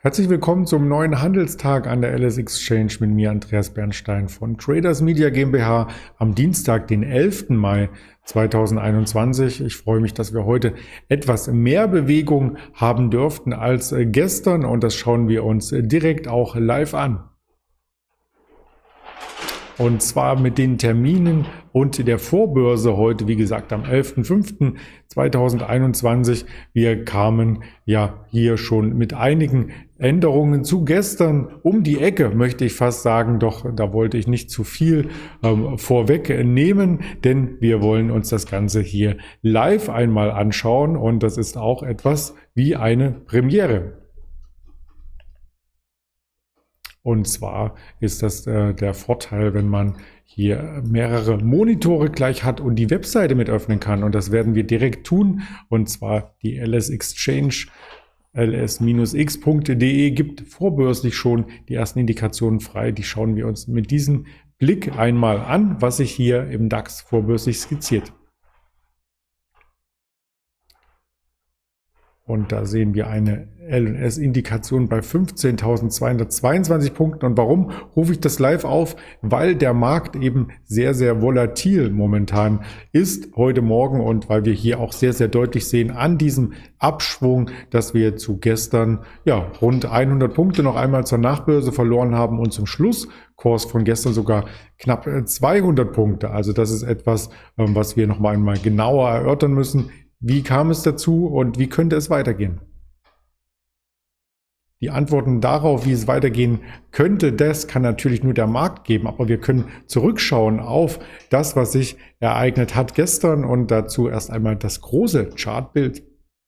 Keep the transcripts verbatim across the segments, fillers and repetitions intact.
Herzlich willkommen zum neuen Handelstag an der L S Exchange mit mir, Andreas Bernstein von Traders Media GmbH am Dienstag, den elften Mai zweitausendeinundzwanzig. Ich freue mich, dass wir heute etwas mehr Bewegung haben dürften als gestern und das schauen wir uns direkt auch live an. Und zwar mit den Terminen und der Vorbörse heute, wie gesagt, am elften fünften zweitausendeinundzwanzig. Wir kamen ja hier schon mit einigen Änderungen zu gestern um die Ecke, möchte ich fast sagen. Doch da wollte ich nicht zu viel ähm, vorwegnehmen, denn wir wollen uns das Ganze hier live einmal anschauen. Und das ist auch etwas wie eine Premiere. Und zwar ist das äh, der Vorteil, wenn man hier mehrere Monitore gleich hat und die Webseite mit öffnen kann. Und das werden wir direkt tun. Und zwar die L S Exchange L S X punkt de gibt vorbörslich schon die ersten Indikationen frei. Die schauen wir uns mit diesem Blick einmal an, was sich hier im DAX vorbörslich skizziert. Und da sehen wir eine L und S-Indikation bei fünfzehntausendzweihundertzweiundzwanzig Punkten. Und warum rufe ich das live auf? Weil der Markt eben sehr, sehr volatil momentan ist heute Morgen und weil wir hier auch sehr, sehr deutlich sehen an diesem Abschwung, dass wir zu gestern ja rund hundert Punkte noch einmal zur Nachbörse verloren haben und zum Schlusskurs von gestern sogar knapp zweihundert Punkte. Also das ist etwas, was wir noch einmal genauer erörtern müssen. Wie kam es dazu und wie könnte es weitergehen? Die Antworten darauf, wie es weitergehen könnte, das kann natürlich nur der Markt geben, aber wir können zurückschauen auf das, was sich ereignet hat gestern und dazu erst einmal das große Chartbild.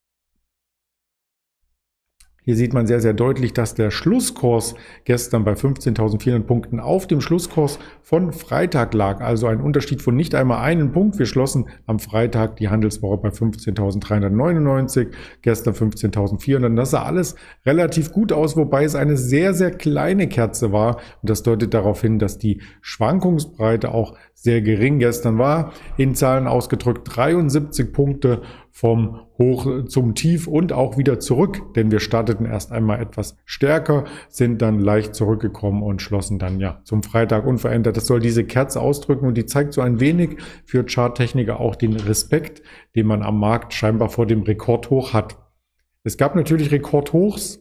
Hier sieht man sehr, sehr deutlich, dass der Schlusskurs gestern bei fünfzehntausendvierhundert Punkten auf dem Schlusskurs von Freitag lag. Also ein Unterschied von nicht einmal einen Punkt. Wir schlossen am Freitag die Handelswoche bei fünfzehntausenddreihundertneunundneunzig, gestern fünfzehntausendvierhundert. Das sah alles relativ gut aus, wobei es eine sehr, sehr kleine Kerze war. Und das deutet darauf hin, dass die Schwankungsbreite auch sehr gering gestern war. In Zahlen ausgedrückt dreiundsiebzig Punkte vom Hoch zum Tief und auch wieder zurück, denn wir starteten erst einmal etwas stärker, sind dann leicht zurückgekommen und schlossen dann ja zum Freitag unverändert. Das soll diese Kerze ausdrücken und die zeigt so ein wenig für Charttechniker auch den Respekt, den man am Markt scheinbar vor dem Rekordhoch hat. Es gab natürlich Rekordhochs,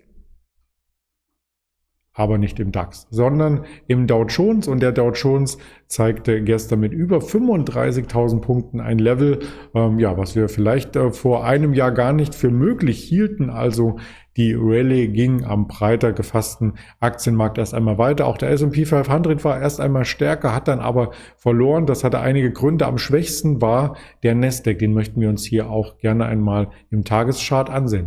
aber nicht im DAX, sondern im Dow Jones. Und der Dow Jones zeigte gestern mit über fünfunddreißigtausend Punkten ein Level, ähm, ja, was wir vielleicht äh, vor einem Jahr gar nicht für möglich hielten. Also die Rallye ging am breiter gefassten Aktienmarkt erst einmal weiter. Auch der S und P fünfhundert war erst einmal stärker, hat dann aber verloren. Das hatte einige Gründe. Am schwächsten war der Nasdaq. Den möchten wir uns hier auch gerne einmal im Tageschart ansehen.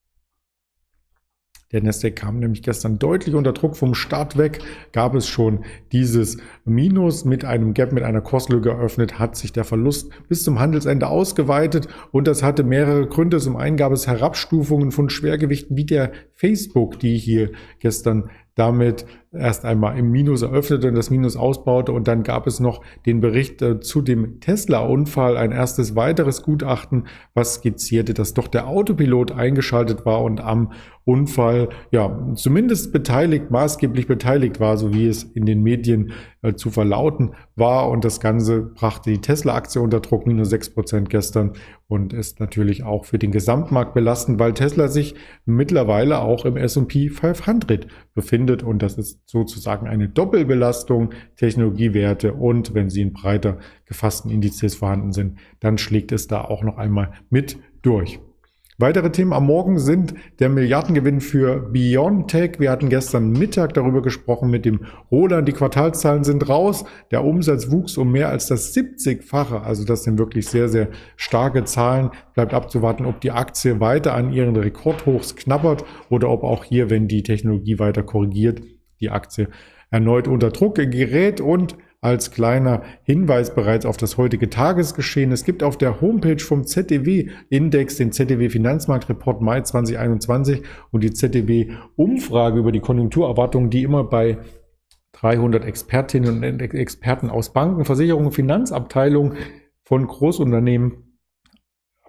Der Nasdaq kam nämlich gestern deutlich unter Druck. Vom Start weg gab es schon dieses Minus mit einem Gap, mit einer Kurslücke eröffnet, hat sich der Verlust bis zum Handelsende ausgeweitet und das hatte mehrere Gründe. Zum einen gab es Herabstufungen von Schwergewichten wie der Facebook, die hier gestern damit erst einmal im Minus eröffnete und das Minus ausbaute. Und dann gab es noch den Bericht äh, zu dem Tesla-Unfall, ein erstes weiteres Gutachten, was skizzierte, dass doch der Autopilot eingeschaltet war und am Unfall ja zumindest beteiligt, maßgeblich beteiligt war, so wie es in den Medien äh, zu verlauten war. Und das Ganze brachte die Tesla-Aktie unter Druck, minus sechs Prozent gestern, und ist natürlich auch für den Gesamtmarkt belastend, weil Tesla sich mittlerweile auch im S und P fünfhundert befindet und das ist sozusagen eine Doppelbelastung, Technologiewerte, und wenn sie in breiter gefassten Indizes vorhanden sind, dann schlägt es da auch noch einmal mit durch. Weitere Themen am Morgen sind der Milliardengewinn für BioNTech. Wir hatten gestern Mittag darüber gesprochen mit dem Roland. Die Quartalszahlen sind raus. Der Umsatz wuchs um mehr als das siebzigfache. Also das sind wirklich sehr, sehr starke Zahlen. Bleibt abzuwarten, ob die Aktie weiter an ihren Rekordhochs knabbert oder ob auch hier, wenn die Technologie weiter korrigiert, die Aktie erneut unter Druck gerät. Und als kleiner Hinweis bereits auf das heutige Tagesgeschehen: Es gibt auf der Homepage vom Z D W-Index den Z D W-Finanzmarktreport Mai zweitausendeinundzwanzig und die Z D W-Umfrage über die Konjunkturerwartungen, die immer bei dreihundert Expertinnen und Experten aus Banken, Versicherungen, Finanzabteilungen von Großunternehmen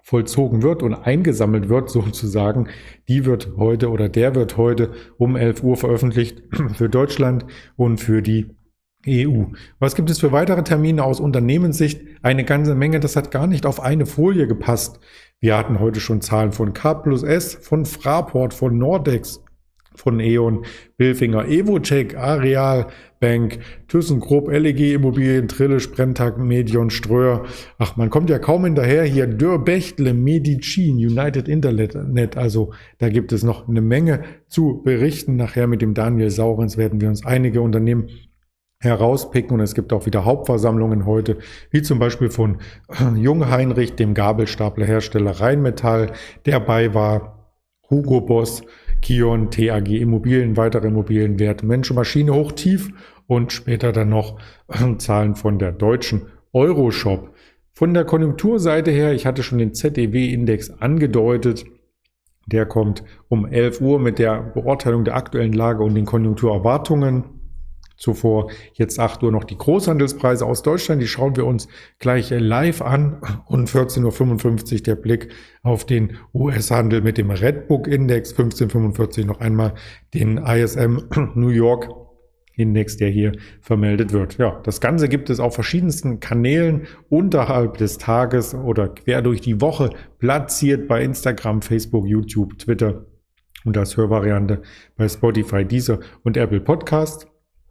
vollzogen wird und eingesammelt wird sozusagen, die wird heute oder der wird heute um elf Uhr veröffentlicht für Deutschland und für die E U. Was gibt es für weitere Termine aus Unternehmenssicht? Eine ganze Menge, das hat gar nicht auf eine Folie gepasst. Wir hatten heute schon Zahlen von K plus S, von Fraport, von Nordex, von E.ON, Bilfinger, Evotech, Areal Bank, ThyssenKrupp, L E G Immobilien, Trillisch, Brenntag, Medion, Ströer. Ach, man kommt ja kaum hinterher hier. Dürr, Bechtle, Medicin, United Internet. Also da gibt es noch eine Menge zu berichten. Nachher mit dem Daniel Saurens werden wir uns einige Unternehmen herauspicken und es gibt auch wieder Hauptversammlungen heute, wie zum Beispiel von Jungheinrich, dem Gabelstaplerhersteller Rheinmetall, der bei war, Hugo Boss, Kion, T A G Immobilien, weitere Immobilienwerte, Mensch und Maschine hoch tief und später dann noch Zahlen von der deutschen Euroshop. Von der Konjunkturseite her, ich hatte schon den Z E W-Index angedeutet, der kommt um elf Uhr mit der Beurteilung der aktuellen Lage und den Konjunkturerwartungen. Zuvor jetzt acht Uhr noch die Großhandelspreise aus Deutschland, die schauen wir uns gleich live an und vierzehn Uhr fünfundfünfzig der Blick auf den U S-Handel mit dem Redbook-Index, fünfzehn Uhr fünfundvierzig noch einmal den I S M New York Index, der hier vermeldet wird. Ja, das Ganze gibt es auf verschiedensten Kanälen unterhalb des Tages oder quer durch die Woche platziert bei Instagram, Facebook, YouTube, Twitter und als Hörvariante bei Spotify, Deezer und Apple Podcast.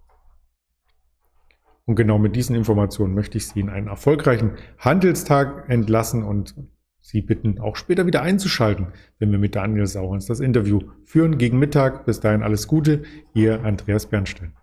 Und genau mit diesen Informationen möchte ich Sie in einen erfolgreichen Handelstag entlassen und Sie bitten, auch später wieder einzuschalten, wenn wir mit Daniel Saurens das Interview führen gegen Mittag. Bis dahin alles Gute, Ihr Andreas Bernstein.